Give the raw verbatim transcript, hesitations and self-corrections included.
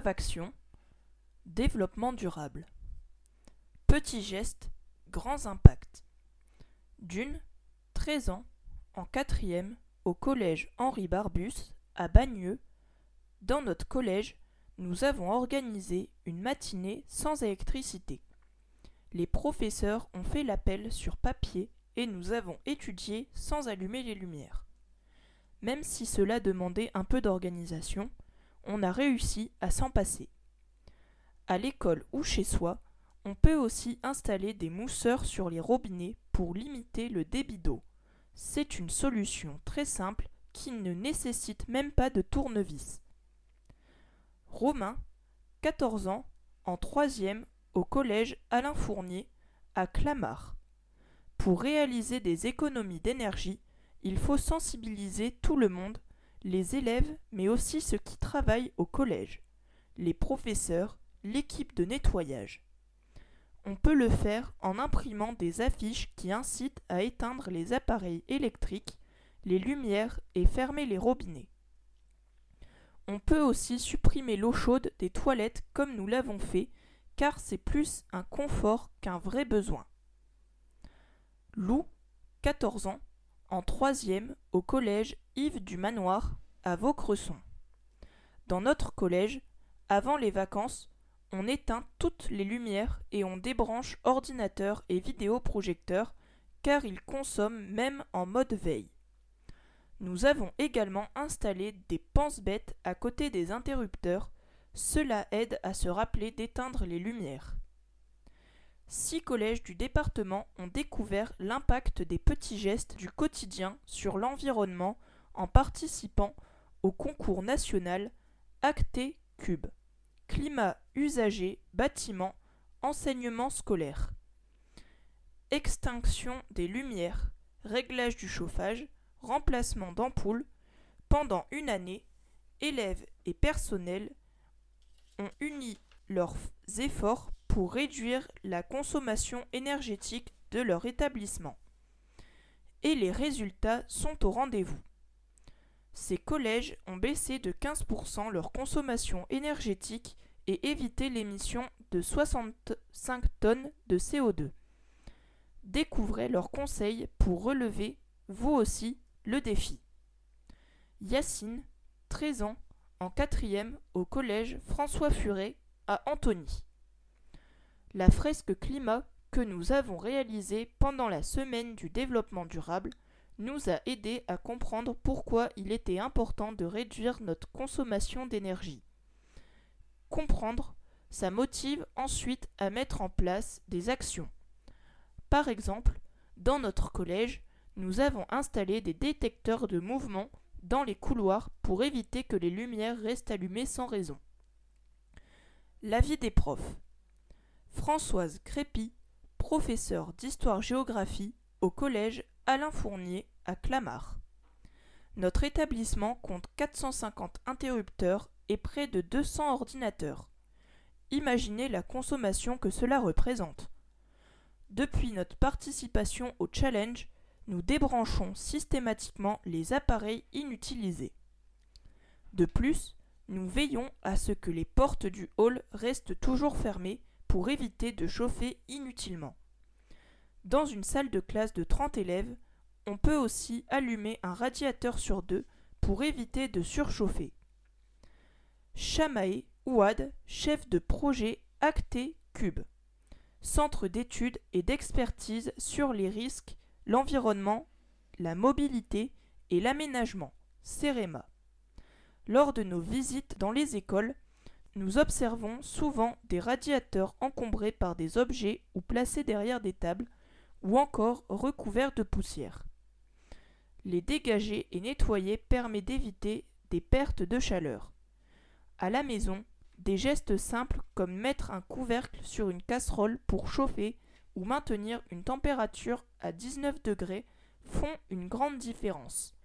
Action, développement durable. Petits gestes, grands impacts. D'une, treize ans, en quatrième, au collège Henri Barbus, à Bagneux. Dans notre collège, nous avons organisé une matinée sans électricité. Les professeurs ont fait l'appel sur papier et nous avons étudié sans allumer les lumières. Même si cela demandait un peu d'organisation, on a réussi à s'en passer. À l'école ou chez soi, on peut aussi installer des mousseurs sur les robinets pour limiter le débit d'eau. C'est une solution très simple qui ne nécessite même pas de tournevis. Romain, quatorze ans, en troisième, au collège Alain Fournier, à Clamart. Pour réaliser des économies d'énergie, il faut sensibiliser tout le monde, les élèves, mais aussi ceux qui travaillent au collège, les professeurs, l'équipe de nettoyage. On peut le faire en imprimant des affiches qui incitent à éteindre les appareils électriques, les lumières et fermer les robinets. On peut aussi supprimer l'eau chaude des toilettes comme nous l'avons fait, car c'est plus un confort qu'un vrai besoin. Lou, quatorze ans, en troisième au collège Yves du Manoir, à Vaucresson. Dans notre collège, avant les vacances, on éteint toutes les lumières et on débranche ordinateur et vidéoprojecteur car ils consomment même en mode veille. Nous avons également installé des pense-bêtes à côté des interrupteurs. Cela aide à se rappeler d'éteindre les lumières. Six collèges du département ont découvert l'impact des petits gestes du quotidien sur l'environnement en participant au concours national Acté Cube. Climat usager, bâtiment, enseignement scolaire. Extinction des lumières, réglage du chauffage, remplacement d'ampoules. Pendant une année, élèves et personnel ont uni leurs efforts pour réduire la consommation énergétique de leur établissement. Et les résultats sont au rendez-vous. Ces collèges ont baissé de quinze pour cent leur consommation énergétique et évité l'émission de soixante-cinq tonnes de C O deux. Découvrez leurs conseils pour relever, vous aussi, le défi. Yacine, treize ans, en quatrième au collège François Furet à Antony. La fresque climat que nous avons réalisée pendant la semaine du développement durable nous a aidé à comprendre pourquoi il était important de réduire notre consommation d'énergie. Comprendre, ça motive ensuite à mettre en place des actions. Par exemple, dans notre collège, nous avons installé des détecteurs de mouvement dans les couloirs pour éviter que les lumières restent allumées sans raison. L'avis des profs. Françoise Crépy, professeure d'histoire-géographie au collège Alain Fournier à Clamart. Notre établissement compte quatre cent cinquante interrupteurs et près de deux cents ordinateurs. Imaginez la consommation que cela représente. Depuis notre participation au challenge, nous débranchons systématiquement les appareils inutilisés. De plus, nous veillons à ce que les portes du hall restent toujours fermées pour éviter de chauffer inutilement. Dans une salle de classe de trente élèves, on peut aussi allumer un radiateur sur deux pour éviter de surchauffer. Chamaé Ouad, chef de projet Acté Cube, centre d'études et d'expertise sur les risques, l'environnement, la mobilité et l'aménagement, CEREMA. Lors de nos visites dans les écoles, nous observons souvent des radiateurs encombrés par des objets ou placés derrière des tables ou encore recouverts de poussière. Les dégager et nettoyer permet d'éviter des pertes de chaleur. À la maison, des gestes simples comme mettre un couvercle sur une casserole pour chauffer ou maintenir une température à dix-neuf degrés font une grande différence.